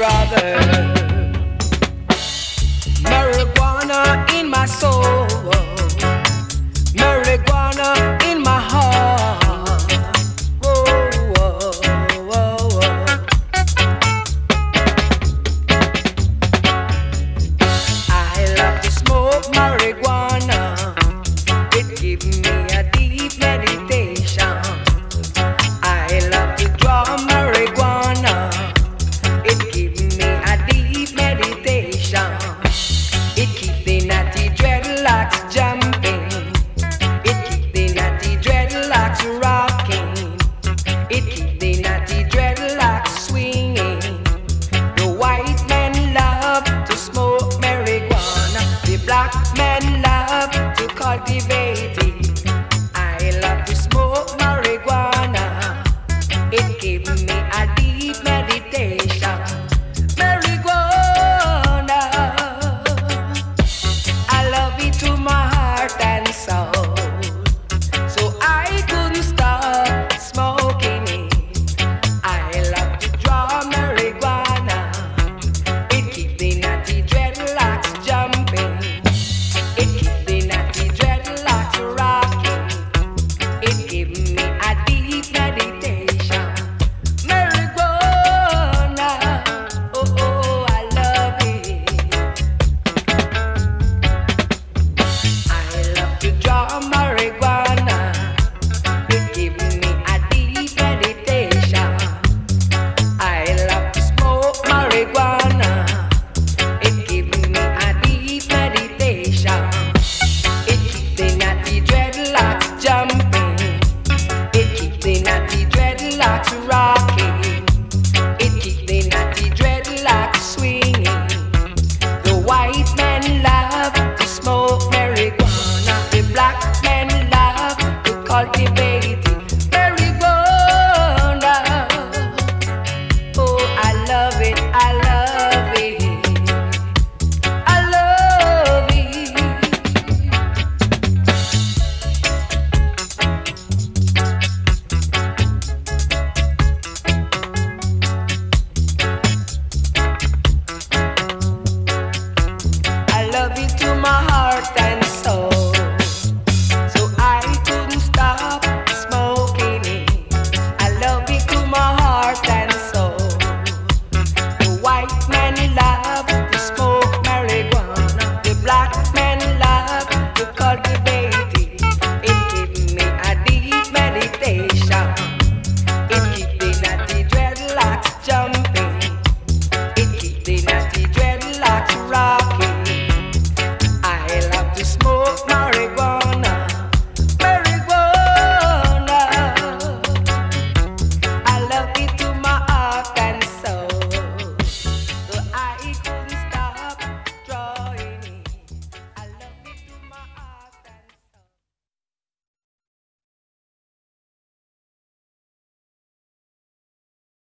brother. Marijuana in my soul, marijuana in my heart. Whoa, whoa, whoa, whoa. I love to smoke marijuana. It gives me a deep meditation. I love to draw marijuana. It gives me a deep meditation. It keeps the natty dreadlocks jumping. It keeps the natty dreadlocks rocking. It keeps the natty dreadlocks swinging. The white men love to smoke marijuana. The black men love to cultivate it. I love to smoke marijuana. It gives me a deep meditation. Marijuana, I love it to my heart and soul. So I couldn't stop smoking it. I love to draw marijuana. It keeps the natty dreadlocks jumping. It keeps the natty dreadlocks rocking. It gives me a deep meditation. Marijuana, oh, oh, I love it. I love to draw marijuana. It gives me a deep meditation. I love to smoke marijuana. It gives me a deep meditation. It keeps the natty dreadlocks jumping. It keeps the natty dreadlocks rocking. It keeps the natty dreadlocks swinging. The white men love to smoke marijuana. The black men love to cultivate